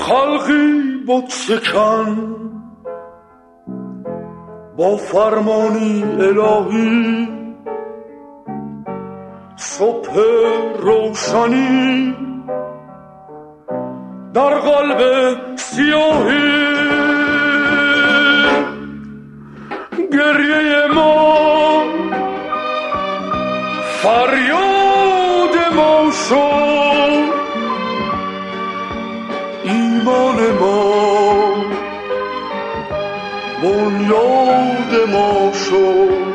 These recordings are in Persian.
خلقی بت شکن با فرمانی الهی، صبح روشنی در قلب سیاهی. گریه ما فریاد ما شد، ایمان ما بنیاد ما شد.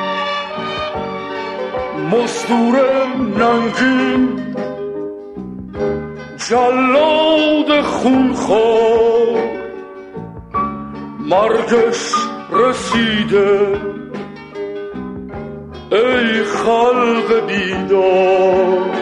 مزدور ننگین جلاد خونخوار، مرگش رسیده ای خلق بیدار.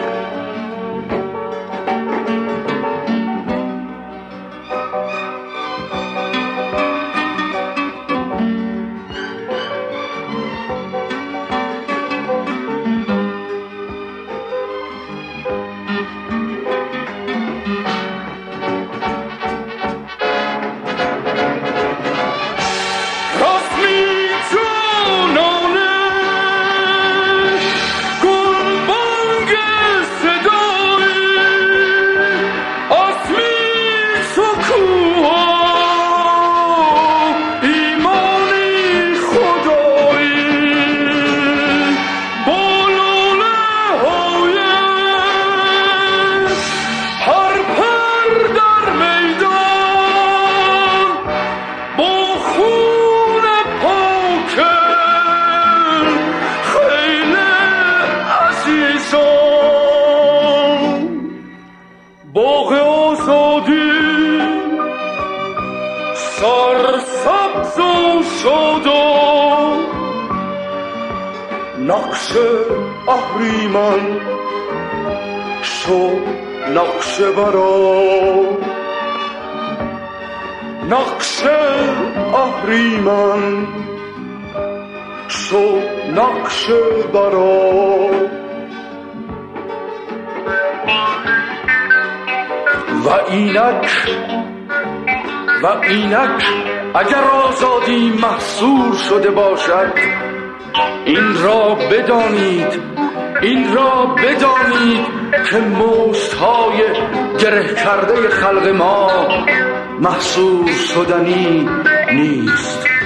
باغ آزادی سرسبز و شاداب، نقش اهریمن شو نقش برا، نقش اهریمن شو نقش برا. و اینک اگر آزادی محصور شده باشد، این را بدانید که مشت‌های گره کرده خلق ما محصور شدنی نیست.